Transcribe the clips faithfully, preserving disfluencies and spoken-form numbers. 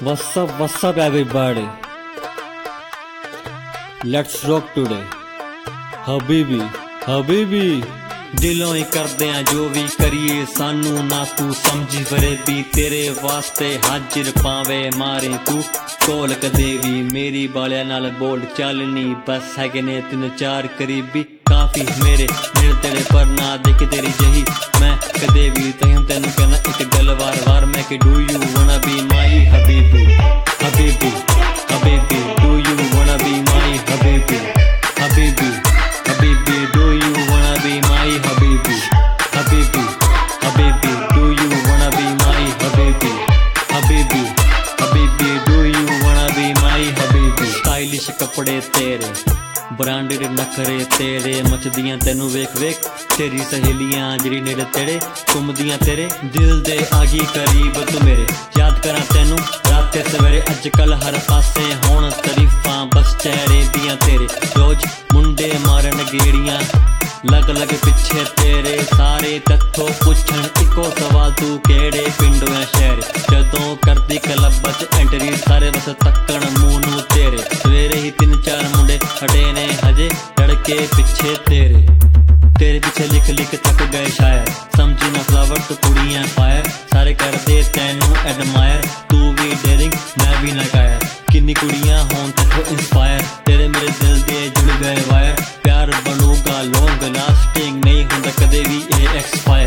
What's up, what's up everybody? Let's rock today. Habibi, Habibi. ਦਿਲੋਂ ਹੀ ਕਰਦੇ ਆ ਜੋ ਵੀ ਕਰੀਏ ਸਾਨੂੰ ਨਾ ਤੂੰ ਸਮਝੀ ਫਰੇਬੀ ਤੇਰੇ ਵਾਸਤੇ ਹਾਜ਼ਰ ਪਾਵੇਂ ਮਾਰੇ ਤੂੰ ਕੋਲ ਕਦੇ ਵੀ ਮੇਰੀ ਬਾਲਿਆਂ ਨਾਲ ਬੋਲ ਚੱਲਣੀ ਬਸ ਹੈਗੇ ਨੇ ਤਿੰਨ ਚਾਰ ਕਰੀਬੀ ਕਾਫੀ ਮੇਰੇ ਦਿਲ ਤੇਰੇ ਪਰ ਨਾ ਦੇਖ ਤੇਰੀ ਜਹੀ ਮੈਂ ਕਦੇ ਵੀ ਤੈਨੂੰ ਤੈਨੂੰ ਕਹਿਣਾ ਇੱਕ ਗੱਲ ਵਾਰ ਵਾਰ ਮੈਂ ਕਿ do you wanna be my ਹਬੀਬੀ ਹਬੀਬੀ ਹਬੀਬੀ do you wanna be my ਹਬੀਬੀ ਹਬੀਬੀ Habibi, do you wanna be my Habibi? Habibi, Habibi, do you wanna be my Habibi? Habibi, Habibi, do you wanna be my Habibi? Stylish ਕੱਪੜੇ ਤੇਰੇ branded ਨਖਰੇ ਤੇਰੇ ਮਚਦੀਆਂ ਤੈਨੂੰ ਵੇਖ ਵੇਖ ਤੇਰੀ ਸਹੇਲੀਆਂ ਜਿਹੜੀ ਨੇੜੇ ਤੇੜੇ ਘੁੰਮਦੀਆਂ ਤੇਰੇ ਦਿਲ ਦੇ ਆਗੀ ਕਰੀਬ ਤੂੰ ਮੇਰੇ ਯਾਦ ਕਰਾਂ ਤੈਨੂੰ ਰਾਤੇ ਸਵੇਰੇ ਅੱਜ ਕੱਲ ਹਰ ਪਾਸੇ ਹੋਣ ਤਾਰੀਫਾਂ ਬਸ ਚਿਹਰੇ ਦੀਆਂ ਤੇਰੇ ਰੋਜ਼ ਮੁੰਡੇ ਮਾਰਨ ਗੇੜੀਆਂ ਲੱਗ ਲੱਗ ਪਿੱਛੇ ਤੇਰੇ ਸਾਰੇ ਤੱਥੋਂ ਪੁੱਛਣ ਇੱਕੋ ਸਵਾਲ ਤੂੰ ਕਿਹੜੇ ਪਿੰਡੋਂ ਐ ਸ਼ਹਿਰ ਜਦੋਂ ਕਰਦੀ ਕਲੱਬ 'ਚ ਐਂਟਰੀ ਸਾਰੇ ਬਸ ਤੱਕਣ ਮੂੰਹ ਨੂੰ ਤੇਰੇ ਸਵੇਰੇ ਹੀ ਤਿੰਨ ਚਾਰ ਮੁੰਡੇ ਹਟੇ ਨੇ ਹਜੇ ਲੜਕੇ ਪਿੱਛੇ ਤੇਰੇ ਤੇਰੇ ਪਿੱਛੇ ਲਿਖ ਲਿਖ ਥੱਕ ਗਏ ਸ਼ਾਇਰ ਸਮਝੀ ਨਾ ਫਲਾਵਰ ਤੂੰ ਕੁੜੀਆਂ ਫਾਇਰ ਸਾਰੇ ਕਰਦੇ ਤੈਨੂੰ ਐਡਮਾਇਰ ਤੂੰ ਵੀ ਡੇਰਿੰਗ ਮੈਂ ਵੀ ਨਾ ਕਾਇਰ ਕਿੰਨੀ ਕੁੜੀਆਂ ਹੋਣ ਤੈਥੋਂ ਇੰਸਪਾਇਰ ਤੇਰੇ ਮੇਰੇ ਦਿਲ ਦੇ ਜੁੜ ਗਏ ਵਾਇਰ ਪਿਆਰ ਬਣੂਗਾ ਲੌਂਗ ਲਾਸਟਿੰਗ ਨਹੀਂ ਹੁੰਦਾ ਕਦੇ ਵੀ ਇਹ ਐਕਸਪਾਇਰ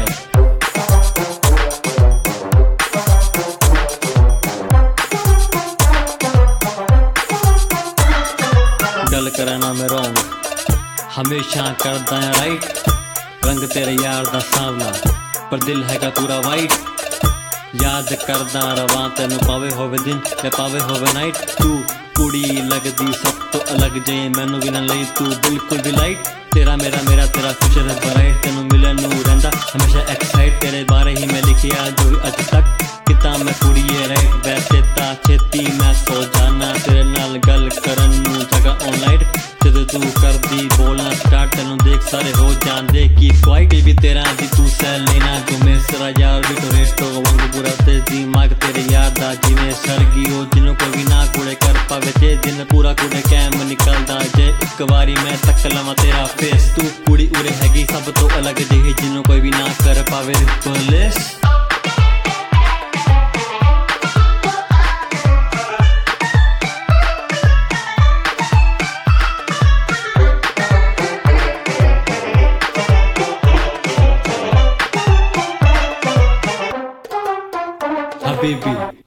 ਗੱਲ ਕਰਾਂ ਨਾ ਮੈਂ ਰੋਂਗ ਹਮੇਸ਼ਾ ਕਰਦਾ ਆ ਰਾਈਟ ਰੰਗ ਤੇਰੇ ਯਾਰ ਦਾ ਸਾਵਲਾ ਪਰ ਦਿਲ ਹੈਗਾ ਪੂਰਾ ਵਾਈਟ ਯਾਦ ਕਰਦਾ ਰਵਾਂ ਤੈਨੂੰ ਪਾਵੇ ਹੋਵੇ ਦਿਨ ਤੇ ਪਾਵੇ ਹੋਵੇ ਨਾਈਟ ਤੂੰ ਕੁੜੀ ਲੱਗਦੀ ਸਭ ਤੋਂ ਅਲੱਗ ਜੇ ਮੈਨੂੰ ਵੀ ਨਾ ਲਈ ਤੂੰ ਬਿਲਕੁਲ ਵੀ ਲਾਈਟ ਤੇਰਾ ਮੇਰਾ ਮੇਰਾ ਤੇਰਾ ਫਿਊਚਰ ਹੈ ਬਰਾਈਟ ਤੈਨੂੰ ਮਿਲਣ ਨੂੰ ਰਹਿੰਦਾ ਹਮੇਸ਼ਾ ਐਕਸਾਈਟ ਤੇਰੇ ਬਾਰੇ ਹੀ ਮੈਂ ਲਿਖਿਆ ਜੋ ਵੀ ਅੱਜ ਤੱਕ ਕਿਤਾ ਮੈਂ ਕੁੜੀਏ ਰਾਈਟ ਵੈਸੇ ਤਾਂ ਛੇਤੀ ਮੈਂ ਸੋ ਜਾਣਾ ਤੇਰੇ ਨਾਲ ਗੱਲ ਕਰਨ ਨੂੰ ਜਗ੍ਹਾ ਆਨਲਾਈਨ ਜਦੋਂ ਤੂੰ ਕਰਦੀ ਬੋਲਣਾ ਸਟਾਰਟ ਤੈਨੂੰ ਦੇਖ ਸਾਰੇ ਹੋ ਜਾਂਦੇ ਕਿ ਕੁਆਇਟੀ ਵੀ ਤੇਰਾ ਦੀ ਤੂੰ ਸੈਲ ਲੈਣਾ ਗੁਮੇ ਸਰਾ ਯਾਰ ਵੀ ਟੋਰੇਟੋ ਵਾਂਗ ਪੂਰਾ ਤੇ ਦਿਮਾਗ ਤੇਰੇ ਯਾਦ ਦਾ ਜਿਵੇਂ ਸਰਗੀ ਉਹ ਜਿਹਨੂੰ ਕੋਈ ਨਾ ਕੁੜੇ ਕਰ ਪਾਵੇ ਤੇ ਦਿਨ ਪੂਰਾ ਕੁੜੇ ਕੈਮ ਨਿਕਲਦਾ ਜੇ ਇੱਕ ਵਾਰੀ ਮੈਂ ਤੱਕ ਲਵਾਂ ਤੇਰਾ ਫੇਸ ਤੂੰ ਕੁੜੀ ਉਰੇ ਹੈਗੀ ਸਭ ਤੋਂ ਅਲੱਗ ਜਿਹੀ ਜਿਹਨੂੰ ਕੋਈ ਵੀ ਨਾ ਕਰ ਪਾਵੇ ਰਿਪਲੇਸ Habibi